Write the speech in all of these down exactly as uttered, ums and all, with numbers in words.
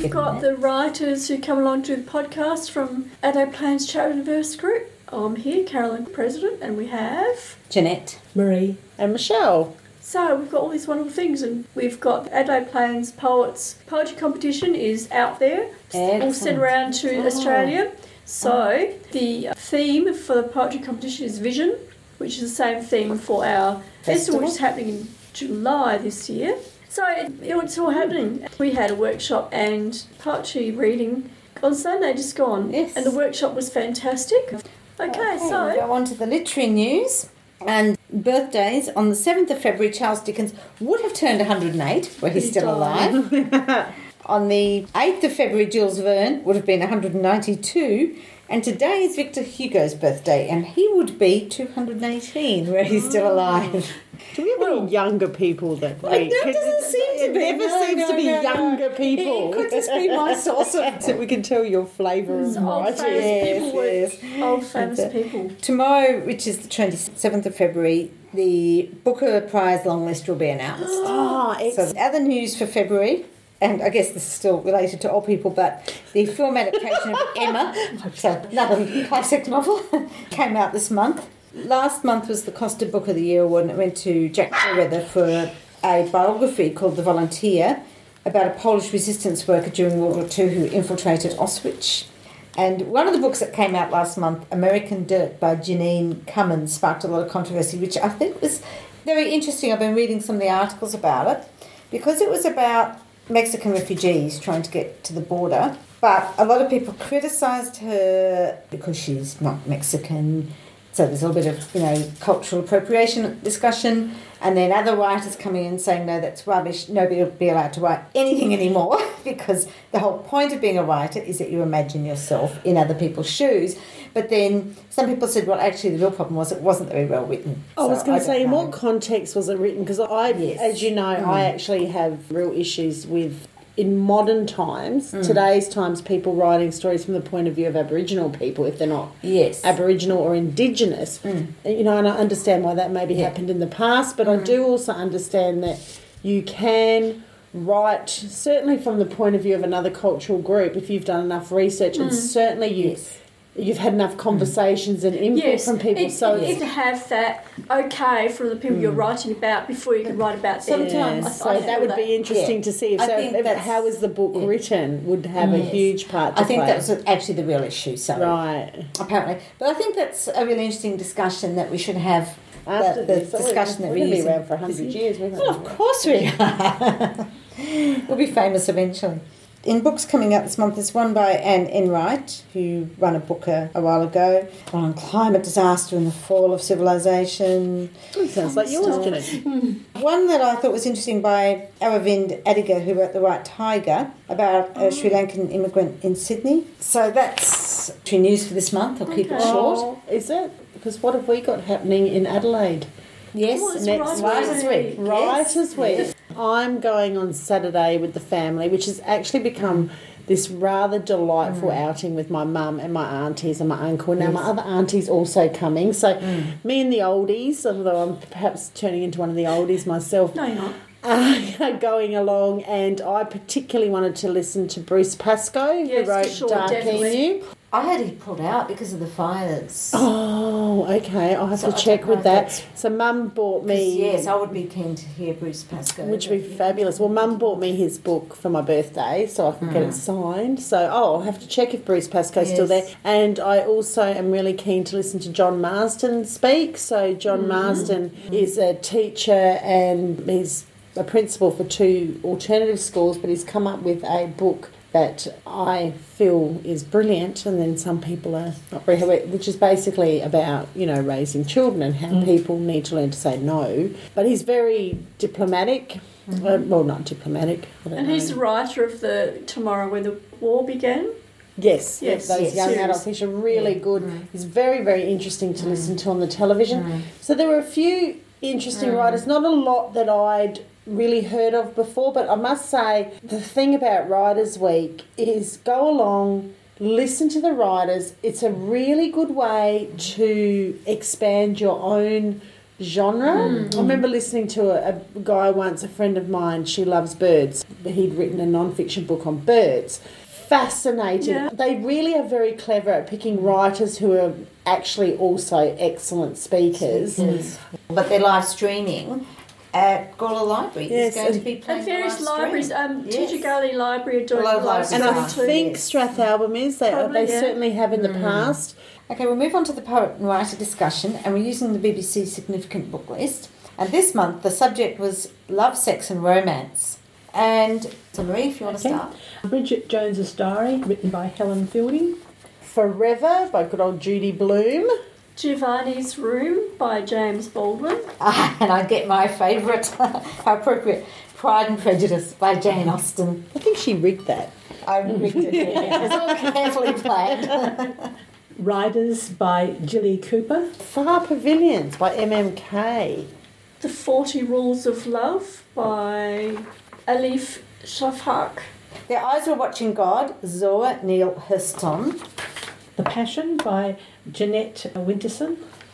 we've got the writers who come along to the podcast from Adelaide Plains Charitable Verse Group. I'm here, Carolyn, President, and we have... Jeanette, Marie, and Michelle. So we've got all these wonderful things, and we've got Adelaide Plains Poets Poetry Competition is out there, Excellent. all sent around to Oh. Australia. So the theme for the poetry competition is Vision, which is the same theme for our festival, Festival. which is happening in July this year. So it, it's all happening. We had a workshop and poetry reading on Sunday just gone, Yes. and the workshop was fantastic. Okay, Okay, we'll so go on to the literary news. And birthdays, on the seventh of February, Charles Dickens would have turned one hundred eight, where he's He still died. alive. On the eighth of February, Jules Verne would have been one hundred ninety-two. And today is Victor Hugo's birthday, and he would be two hundred eighteen, where he's still alive. Do we have any younger people that Well, we... no, it doesn't seem to it be. never No, seems no, to be no, no. younger people. It could just be my source of... So we can tell your flavour of old writing. famous people, yes. were old famous That's people. Tomorrow, which is the twenty-seventh of February, the Booker Prize long list will be announced. Oh, So excellent. the other news for February, and I guess this is still related to old people, but the film adaptation of Emma, so another classic novel, came out this month. Last month was the Costa Book of the Year award, and it went to Jack Fairweather for a, a biography called The Volunteer, about a Polish resistance worker during World War Two who infiltrated Auschwitz. And one of the books that came out last month, American Dirt by Janine Cummins, sparked a lot of controversy, which I think was very interesting. I've been reading some of the articles about it, because it was about Mexican refugees trying to get to the border. But a lot of people criticised her because she's not Mexican. So there's a little bit of, you know, cultural appropriation discussion. And then other writers coming in saying, no, that's rubbish. Nobody will be allowed to write anything anymore, because the whole point of being a writer is that you imagine yourself in other people's shoes. But then some people said, well, actually, the real problem was it wasn't very well written. I was So going to don't say, in know. what context was it written? Because I, Yes. as you know, I actually have real issues with, in modern times, today's times, people writing stories from the point of view of Aboriginal people, if they're not Yes. Aboriginal or Indigenous. You know, and I understand why that maybe Yeah. happened in the past, but I do also understand that you can write, certainly from the point of view of another cultural group, if you've done enough research, and certainly you... Yes. You've had enough conversations and input Yes, from people, it's, so you it's need to have that okay from the people you're writing about before you can write about them. Sometimes. I- so I that feel would be interesting Yeah. to see. If, I so think if, that's- how is the book yeah. written would have a Yes. huge part to I think play. that was actually the real issue. So right. apparently, but I think that's a really interesting discussion that we should have. After the, the this, so discussion that we're we're going to be using. around for a hundred years. We're Well, of course we are. We'll be famous eventually. In books coming out this month, there's one by Anne Enright, who ran a book a, a while ago on climate disaster and the fall of civilization. It sounds like yours, Jeanette. One that I thought was interesting by Aravind Adiga, who wrote The White Tiger, about a Sri Lankan immigrant in Sydney. So that's true news for this month. I'll keep it Okay. short. Oh, is it? Because what have we got happening in Adelaide? Yes, Oh, it's next Writers' Writers' Week. Week. Writers' Week. Yes. I'm going on Saturday with the family, which has actually become this rather delightful Mm. outing with my mum and my aunties and my uncle. Now, my other auntie's also coming. So, Mm. me and the oldies, although I'm perhaps turning into one of the oldies myself, No, you're not. uh, going along, and I particularly wanted to listen to Bruce Pascoe, Yes, who for wrote sure, Dark definitely. Emu. I heard he pulled out because of the fires. Oh, okay. I'll have So to I check don't know with if that. that's- So Mum bought me... Yes, I would be keen to hear Bruce Pascoe. Which would be fabulous. Well, Mum bought me his book for my birthday so I can get it signed. So, oh, I'll have to check if Bruce Pascoe's still there. Yes. And I also am really keen to listen to John Marsden speak. So, John Marsden is a teacher and he's a principal for two alternative schools, but he's come up with a book that I feel is brilliant, and then some people are not very aware, which is basically about, you know, raising children and how people need to learn to say no. But he's very diplomatic. Uh, well, not diplomatic. I don't And know. he's the writer of the Tomorrow When the War Began. Yes, Yes, those yes, young series. adult fish are really good. He's very, very interesting to listen to on the television. So there were a few interesting writers, not a lot that I'd really heard of before, but I must say the thing about Writers' Week is go along, listen to the writers. It's a really good way to expand your own genre. Mm. I remember listening to a, a guy once, a friend of mine, she loves birds. He'd written a non-fiction book on birds. Fascinating. Yeah. They really are very clever at picking writers who are actually also excellent speakers. Speakers. But they're live streaming at Gawler Library. Yes, It's going to and- be playing And various live stream. libraries, um, Yes. Teacher Gully Library are doing A lot of live And I Right. streaming too. think Yes. Strathalbyn is. They, Probably, they yeah. certainly have in the Mm. past. Okay, we'll move on to the poet and writer discussion, and we're using the B B C significant book list. And this month, the subject was love, sex, and romance. And so, Marie, if you want to Okay. start. Bridget Jones's Diary, written by Helen Fielding. Forever by good old Judy Blume. Giovanni's Room by James Baldwin. Ah, and I get my favourite, how appropriate, Pride and Prejudice by Jane Austen. I think she rigged that. I rigged it. It was all carefully planned. Riders by Gilly Cooper. Far Pavilions by M M K. The Forty Rules of Love by Elif Shafak. Their Eyes Were Watching God, Zoe Neale Hurston. The Passion by Jeanette Winterson.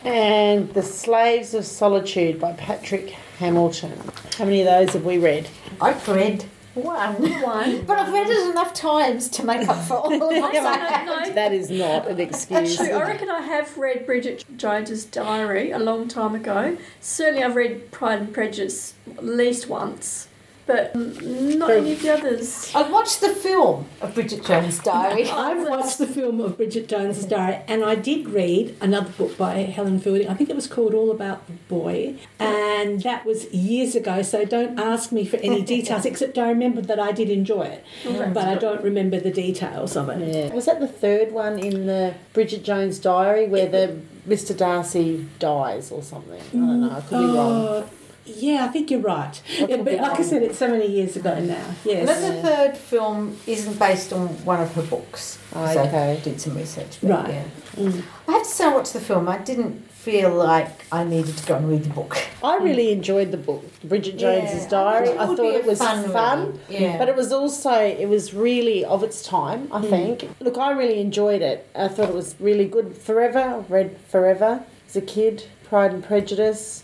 And The Slaves of Solitude by Patrick Hamilton. How many of those have we read? I've read one. One. But I've read it enough times to make up for all of No, my no, no. That is not an excuse. Actually, I reckon I have read Bridget Jones's Diary a long time ago. Certainly, I've read Pride and Prejudice at least once, but mm, not any of the others. I watched the film of Bridget Jones' Diary. I've watched the film of Bridget Jones's Diary, and I did read another book by Helen Fielding. I think it was called All About the Boy, and that was years ago, so don't ask me for any details, except I remember that I did enjoy it, Okay. but I don't remember the details of it. Yeah. Was that the third one in the Bridget Jones Diary where the Mister Darcy dies or something? I don't know. I could be wrong. Uh, yeah, I think you're right. could Yeah, be but like I wrong. said, it's so many years ago now. And then Yes. the third film isn't based on one of her books. So Okay. I did some research. but Right. Yeah. Mm. I have to say I watched the film. I didn't feel like I needed to go and read the book. I really enjoyed the book, Bridget Jones's Yeah, Diary. it I would thought be it a was fun fun, read. Yeah. but it was also, it was really of its time, I think. Look, I really enjoyed it. I thought it was really good. Forever, I've read Forever as a kid, Pride and Prejudice.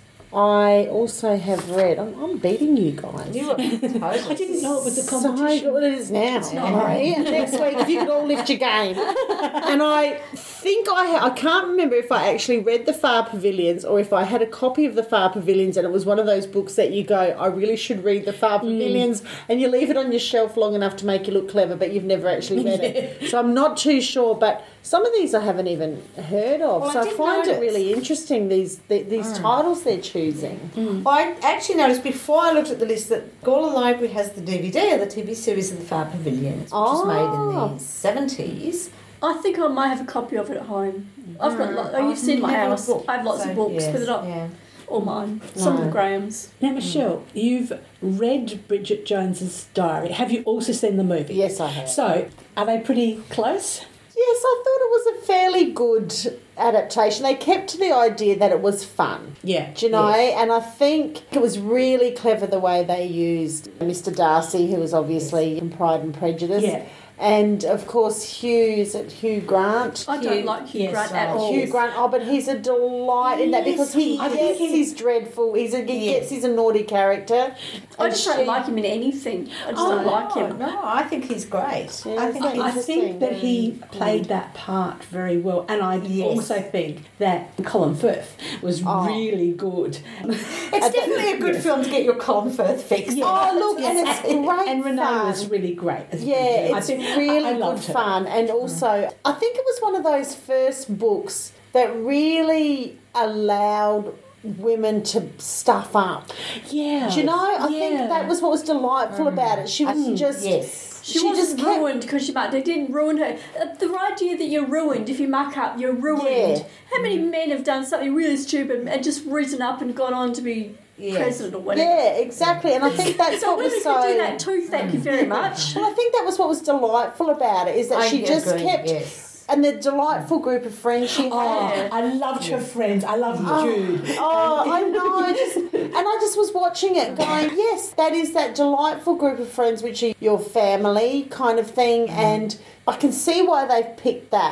I also have read, I'm, I'm beating you guys. You were totally. I didn't know it was a So competition. good it is now. not. Right? Next week, if you could all lift your game. And I think I ha- I can't remember if I actually read The Far Pavilions or if I had a copy of The Far Pavilions, and it was one of those books that you go, I really should read The Far Pavilions, and you leave it on your shelf long enough to make you look clever, but you've never actually read it. So I'm not too sure, but some of these I haven't even heard of. Well, I so I, did find notice- it really interesting, these the, these titles they're choosing. Well, I actually noticed before I looked at the list that Gawler Library has the D V D of the T V series of The Far Pavilions, which was made Oh. in the seventies. I think I might have a copy of it at home. I've got. Lo- oh, you've I've seen my never house. looked, I have lots so, of books, yes, but they're not yeah. all mine. Some of No. the Graham's. Now, Michelle, you've read Bridget Jones's Diary. Have you also seen the movie? Yes, I have. So, are they pretty close? Yes, I thought it was a fairly good adaptation. They kept to the idea that it was fun. Yeah. Do you know? yes. And I think it was really clever the way they used Mister Darcy, who was obviously in Pride and Prejudice. Yeah. And of course, Hugh, is it Hugh Grant? I don't like Hugh yes, Grant at right. all. Hugh Grant, oh, but he's a delight in that Yes, because he he gets is. he's dreadful. He's a, he Yes. gets he's a naughty character. I And just she- don't like him in anything. I just Oh, don't like him. No, I think he's great. Yeah, I think isn't I he's think that he played that part very well, and I Yes. also think that Colin Firth was Oh. really good. It's definitely a good film to get your Colin Firth fix. Yeah. Oh, look, and it's great And Renee fun. was really great. As Yeah, Bridget. I it's think- really I, I good loved her. fun. And also, I think it was one of those first books that really allowed women to stuff up. Yeah. Do you know? I yeah. think that was what was delightful about it. She was just. Yes. She, She wasn't just kept- ruined because she mucked. They didn't ruin her. Uh, The idea that you're ruined if you muck up, you're ruined. Yeah. How many men have done something really stupid and just risen up and gone on to be Yes. president or whatever? Yeah, exactly. And I think that's So what women was can so. do that too. Thank you very much. Well, I think that was what was delightful about it is that I she just agree, kept. yes. And the delightful group of friends she had. Oh, I loved her friends. I loved Jude. Oh, I know. I just, and I just was watching it going, yes, that is that delightful group of friends, which are your family kind of thing. And I can see why they've picked that.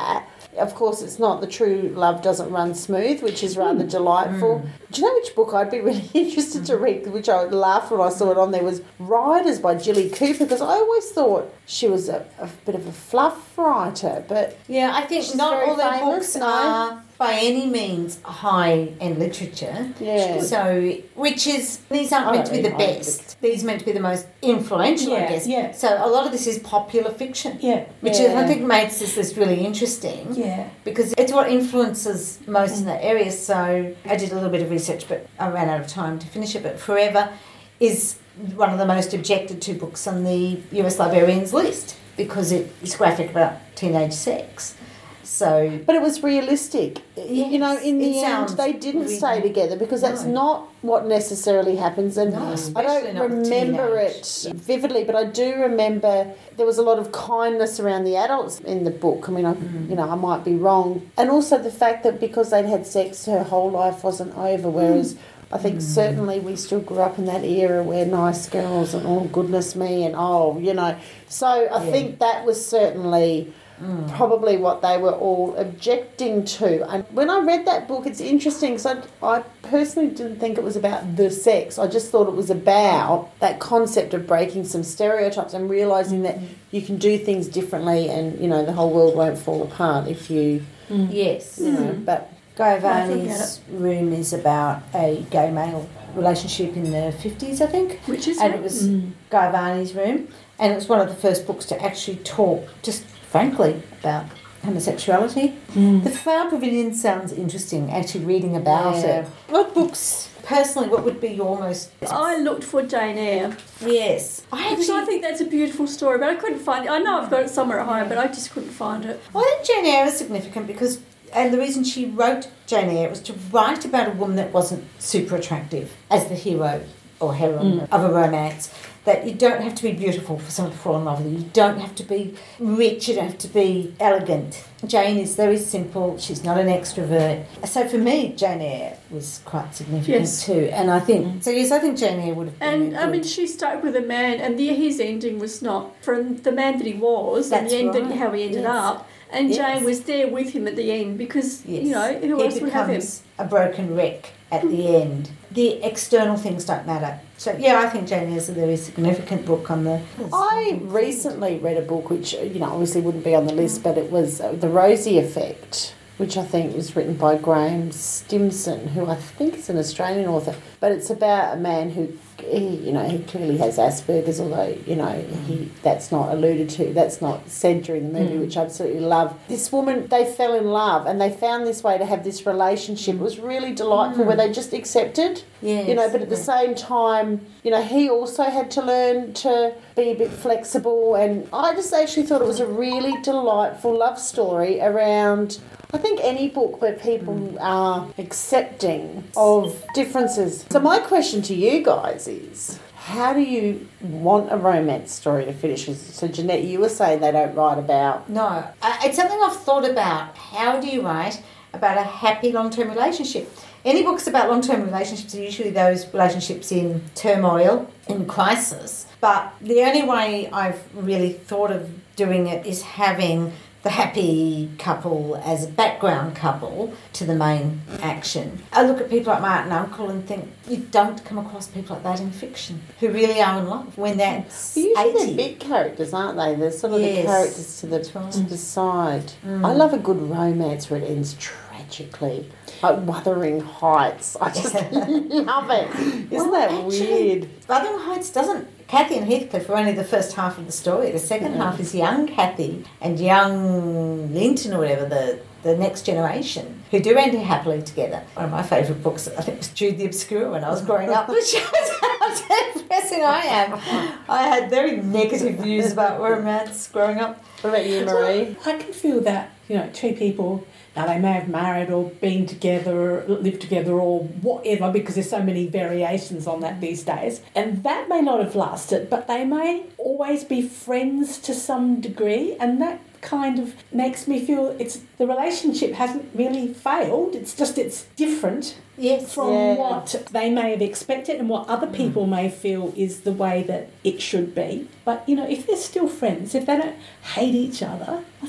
Of course, it's not The True Love Doesn't Run Smooth, which is rather delightful. Do you know which book I'd be really interested to read, which I laughed when I saw it on there, was Riders by Jilly Cooper, because I always thought she was a, a bit of a fluff writer, but Yeah, I think She's not very all their famous, books no? are by any means high-end literature. Yeah. So, which is, these aren't I meant to be don't the read best. These are meant to be the most influential, I Yeah, guess. yeah. So a lot of this is popular fiction. Yeah. Which Yeah. is, I think makes this list really interesting. Yeah. Because it's what influences most in that area. So I did a little bit of research, but I ran out of time to finish it. But Forever is one of the most objected to books on the U S librarians list because it is graphic about teenage sex. So, But it was realistic. You know, in Yes, the it end, sounds they didn't really- stay together because that's No. not what necessarily happens. And No, I especially don't not with remember teenage. it vividly, but I do remember there was a lot of kindness around the adults in the book. I mean, I, Mm. you know, I might be wrong. And also the fact that because they'd had sex, her whole life wasn't over, whereas... I think Mm. certainly we still grew up in that era where nice girls and oh goodness me and oh you know so I Yeah. think that was certainly Mm. probably what they were all objecting to. And when I read that book, it's interesting because I, I personally didn't think it was about the sex. I just thought it was about that concept of breaking some stereotypes and realising that you can do things differently and, you know, the whole world won't fall apart if you, yes. you know, but... Guy I forget Varney's Room is about a gay male relationship in the fifties, I think. Which is And it? it was Guy Varney's Room. And it was one of the first books to actually talk, just frankly, about homosexuality. Mm. The Flower Pavilion sounds interesting, actually reading about Yeah. it. What books, personally, what would be your most... I looked for Jane Eyre Yes. I because actually... I think that's a beautiful story, but I couldn't find it. I know I've got it somewhere at home, but I just couldn't find it. I think Jane Eyre is significant because, and the reason she wrote Jane Eyre was to write about a woman that wasn't super attractive as the hero or heroine of a romance. That you don't have to be beautiful for someone to fall in love with you. You don't have to be rich. You don't have to be elegant. Jane is very simple. She's not an extrovert. So for me, Jane Eyre was quite significant Yes. too. And I think so. Yes, I think Jane Eyre would have been. And a I mean, good- she stuck with a man, and the, his ending was not from the man that he was, That's and the end that right. how he ended Yes. up. And Yes. Jane was there with him at the end because Yes. you know who he else would have him? becomes a broken wreck at the end. The external things don't matter. So yeah, I think Jane Eyre is a very significant book on the. I recently read a book which, you know, obviously wouldn't be on the list, but it was uh, The Rosie Effect, which I think was written by Graham Stimson, who I think is an Australian author. But it's about a man who, he, you know, he clearly has Asperger's, although, you know, he that's not alluded to, that's not said during the movie, which I absolutely love. This woman, they fell in love and they found this way to have this relationship. It was really delightful where they just accepted. Yes. You know, but at the same time, you know, he also had to learn to be a bit flexible, and I just actually thought it was a really delightful love story around, I think, any book where people are accepting of differences. So my question to you guys is, how do you want a romance story to finish? So Jeanette, you were saying they don't write about... No, I- it's something I've thought about. How do you write about a happy long-term relationship? Any books about long-term relationships are usually those relationships in turmoil, in crisis. But the only way I've really thought of doing it is having the happy couple as a background couple to the main action. I look at people like Martin Uncle and think, you don't come across people like that in fiction who really are in love when that's Well, usually eighty. they're big characters, aren't they? They're sort of Yes. the characters to the, That's right. to the side. Mm. I love a good romance where it ends tragically. Like Wuthering Heights. I just love it. Isn't Well, that actually, weird? Wuthering Heights doesn't. Kathy and Heathcliff are only the first half of the story. The second half is young Kathy and young Linton or whatever, the, the next generation, who do end happily together. One of my favourite books, I think, was Jude the Obscure when I was growing up, which shows how depressing I am. I had very negative views about romance growing up. What about you, Marie? I can feel that, you know, two people, now they may have married or been together, lived together or whatever, because there's so many variations on that these days. And that may not have lasted, but they may always be friends to some degree, and that kind of makes me feel it's the relationship hasn't really failed, it's just it's different Yes. from Yeah. what they may have expected and what other people may feel is the way that it should be. But, you know, if they're still friends, if they don't hate each other, I think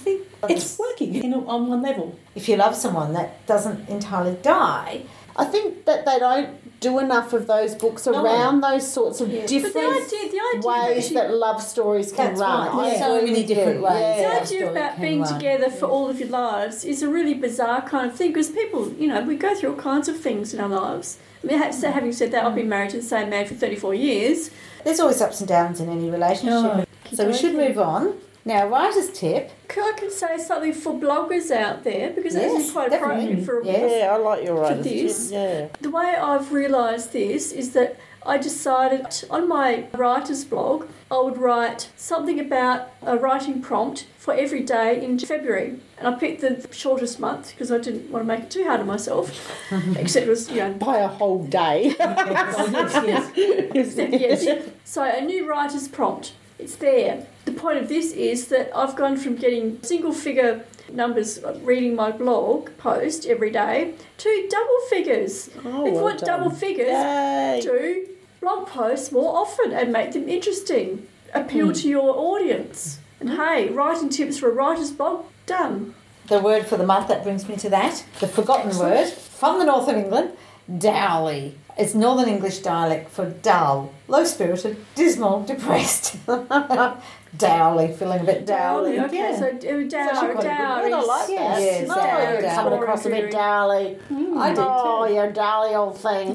It's working in, on one level. If you love someone, that doesn't entirely die. I think that they don't do enough of those books No. around those sorts of Yeah. different But the idea, the idea ways actually, that love stories can That's run. right. I So agree many with you. different ways. the Yeah. That idea story about can being run. together for all of your lives is a really bizarre kind of thing because people, you know, we go through all kinds of things in our lives. I mean, ha- so having said that, I've been married to the same man for thirty-four years. There's always ups and downs in any relationship. Oh. So we should move on. Now, writer's tip. Can I can say something for bloggers out there because that's Yes, quite definitely. appropriate for a Yes. Yeah, I like your writer's this. tip. Yeah. The way I've realised this is that I decided on my writer's blog I would write something about a writing prompt for every day in February. And I picked the shortest month because I didn't want to make it too hard on myself. Except it was, you know... By a whole day. Oh, yes, yes. yes. So a new writer's prompt. It's there. The point of this is that I've gone from getting single figure numbers reading my blog post every day to double figures. Oh, if you well want done. double figures, Yay. do blog posts more often and make them interesting. Appeal Mm. to your audience. And hey, writing tips for a writer's blog, done. The word for the month, that brings me to that. The forgotten Excellent. word from the north of England, dowly. It's Northern English dialect for dull, low-spirited, dismal, depressed. Dowly, feeling a bit dowly. Okay, yeah. so uh, dour, quite a good dour. word. I like is- that. Yes, no, dour, you're dour. coming across a bit dowly. I did Oh, too. you dowly old thing.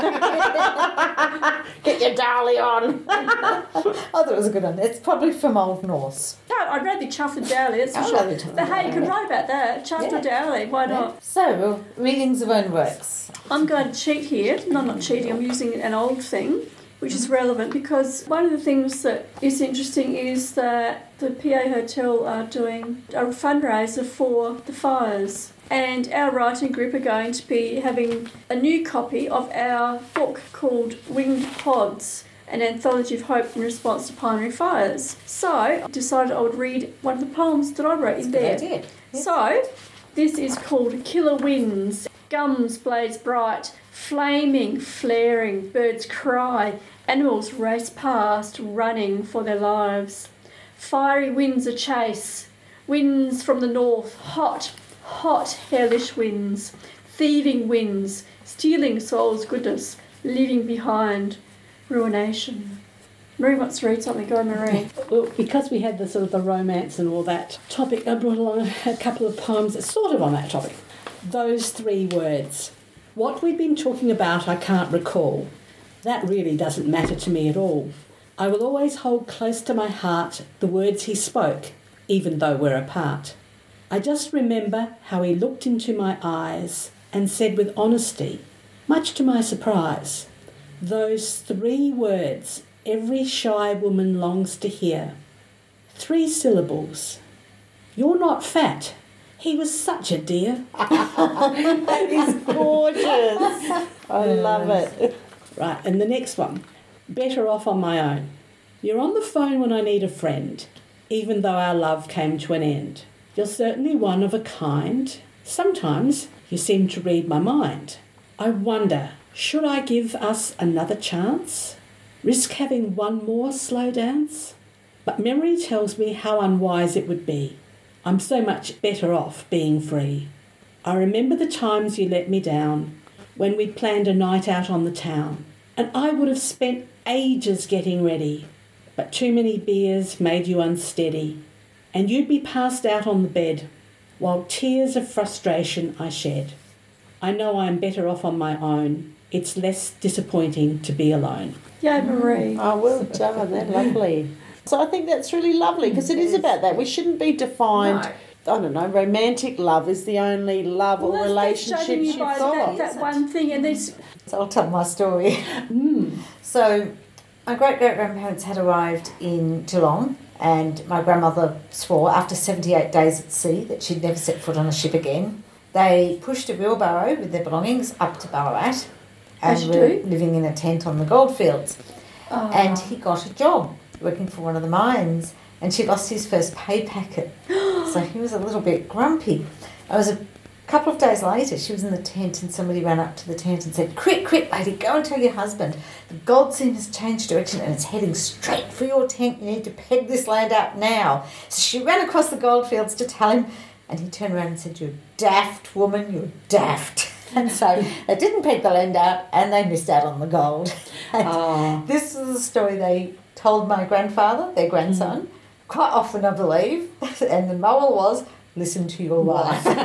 Get your dowly on. I thought it was a good one. It's probably from Old Norse. No, I'd rather be chuffed and dowly, that's for I'd sure. rather chuffed But hey, you can and write about that. Chuffed Yeah. or dowly, why not? So, readings of own works. I'm going to cheat here. No, I'm not cheating. I'm using an old thing, which is relevant because one of the things that is interesting is that the P A Hotel are doing a fundraiser for the fires. And our writing group are going to be having a new copy of our book called Winged Pods, an anthology of hope in response to pioneering fires. So I decided I would read one of the poems that I wrote in there. Good idea. Yes. So, this is called Killer Winds. Gums blaze bright, flaming, flaring, birds cry, animals race past, running for their lives. Fiery winds a chase, winds from the north, hot, hot, hellish winds, thieving winds, stealing souls' goodness, leaving behind ruination. Marie wants to read something. Go, Marie. Well, because we had the sort of the romance and all that topic, I brought along a couple of poems that's sort of on that topic. Those three words. What we've been talking about, I can't recall. That really doesn't matter to me at all. I will always hold close to my heart the words he spoke, even though we're apart. I just remember how he looked into my eyes and said with honesty, much to my surprise, those three words every shy woman longs to hear. Three syllables. You're not fat. He was such a dear. That is gorgeous. I love it. Right, and the next one. Better off on my own. You're on the phone when I need a friend, even though our love came to an end. You're certainly one of a kind. Sometimes you seem to read my mind. I wonder, should I give us another chance? Risk having one more slow dance? But memory tells me how unwise it would be. I'm so much better off being free. I remember the times you let me down, when we'd planned a night out on the town, and I would have spent ages getting ready, but too many beers made you unsteady, and you'd be passed out on the bed, while tears of frustration I shed. I know I'm better off on my own. It's less disappointing to be alone. Yay, Marie. Oh, well done. That's lovely. So I think that's really lovely because it is about that. We shouldn't be defined. No. I don't know. Romantic love is the only love or Well, that's- that's relationships judging you you've by got. that, that one thing, and there's So I'll tell my story. Mm. So, my great great grandparents had arrived in Geelong, and my grandmother swore after seventy-eight days at sea that she'd never set foot on a ship again. They pushed a wheelbarrow with their belongings up to Ballarat As and you were do. living in a tent on the goldfields. oh, And he got a job working for one of the mines, and she lost his first pay packet. So he was a little bit grumpy. I was a couple of days later, she was in the tent and somebody ran up to the tent and said, quick, quick, lady, go and tell your husband the gold seam has changed direction and it's heading straight for your tent. You need to peg this land out now. So she ran across the goldfields to tell him, and he turned around and said, you're daft, woman, you're daft. And so they didn't peg the land out and they missed out on the gold. Oh. This is the story they told my grandfather, their grandson, mm. quite often, I believe. And the moral was, listen to your wife. We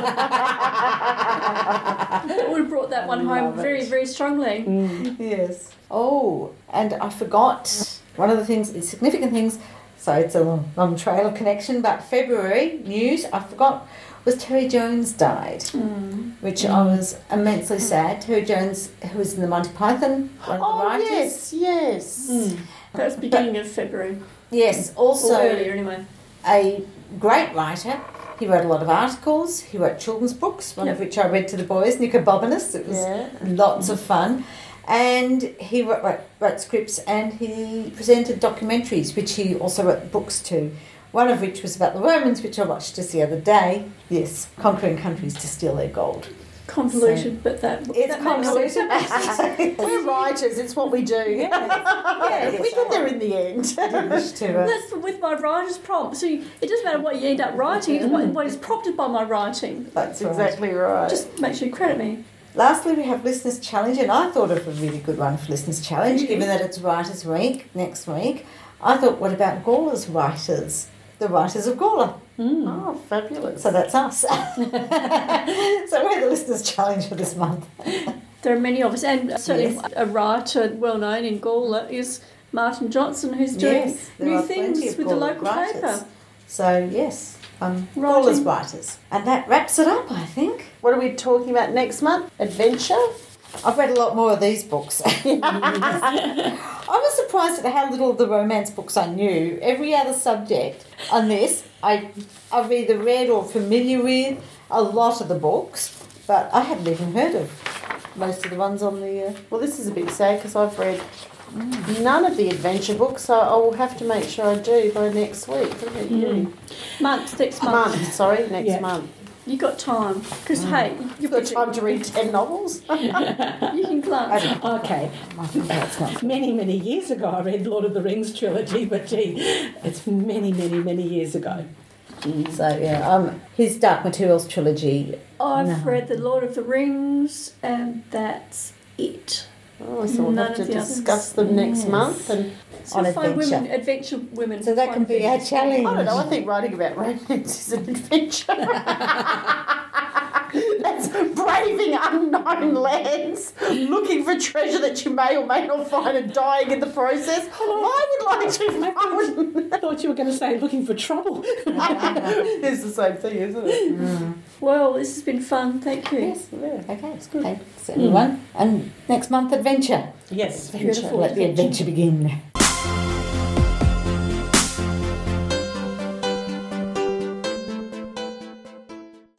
brought that one home very, very strongly. Mm. Yes. Oh, and I forgot one of the things, significant things, so it's a long, long trail of connection, but February news, I forgot, was Terry Jones died, mm. which mm. I was immensely sad. Terry Jones, who was in the Monty Python, one of the oh, writers. yes, yes. Mm. That was beginning but, of February. Yes, also or earlier anyway. A great writer. He wrote a lot of articles. He wrote children's books, one yep. of which I read to the boys, Nicobobinus. It was yeah. lots of fun. And he wrote, wrote, wrote scripts and he presented documentaries, which he also wrote books to. One of which was about the Romans, which I watched just the other day. Yes, conquering countries to steal their gold. Convoluted, so, but that it's that convoluted. We're writers; it's what we do. Yes, yes, we get there in the end. I didn't wish to. Uh, That's with my writer's prompt. So it doesn't matter what you end up writing; it's what, what is prompted by my writing. That's right. exactly right. Just make sure you credit me. Lastly, we have Listeners' Challenge, and I thought of a really good one for Listeners' Challenge, mm-hmm. given that it's Writers' Week next week. I thought, what about Gawler's writers? The writers of Gawler. Mm. Oh, fabulous. So that's us. So we're the Listeners' Challenge for this month. There are many of us, and certainly yes. a writer well known in Gawler is Martin Johnson, who's doing yes, new things with Gawler the local writers. paper. So, yes, um, Gawler's writers. And that wraps it up, I think. What are we talking about next month? Adventure? I've read a lot more of these books. I was surprised at how little of the romance books I knew. Every other subject on this, I, I've either read or familiar with a lot of the books, but I hadn't even heard of most of the ones on the... Uh... Well, this is a bit sad because I've read mm. none of the adventure books, so I will have to make sure I do by next week. What about you? Mm. Month, next month. Month, sorry, next yeah. month. You got time, because mm. hey, you've got time to read ten novels. You can glance. Okay. Many, many years ago, I read Lord of the Rings trilogy, but gee, it's many, many, many years ago. Mm. So yeah, um, his Dark Materials trilogy. I've no. read the Lord of the Rings, and that's it. Oh, so we'll None have to the discuss others. them next yes. month and. So on find adventure. Women, adventure women. So that can be our challenge. I don't know, I think writing about romance is an adventure. That's braving unknown lands, looking for treasure that you may or may not find and dying in the process. I would like to. I thought, I thought you were going to say looking for trouble. It's the same thing, isn't it? Mm. Well, this has been fun. Thank you. Yes, yeah. Okay, it's good. Thanks everyone. Mm. And next month, adventure. Yes, Adventure. Let the adventure begin.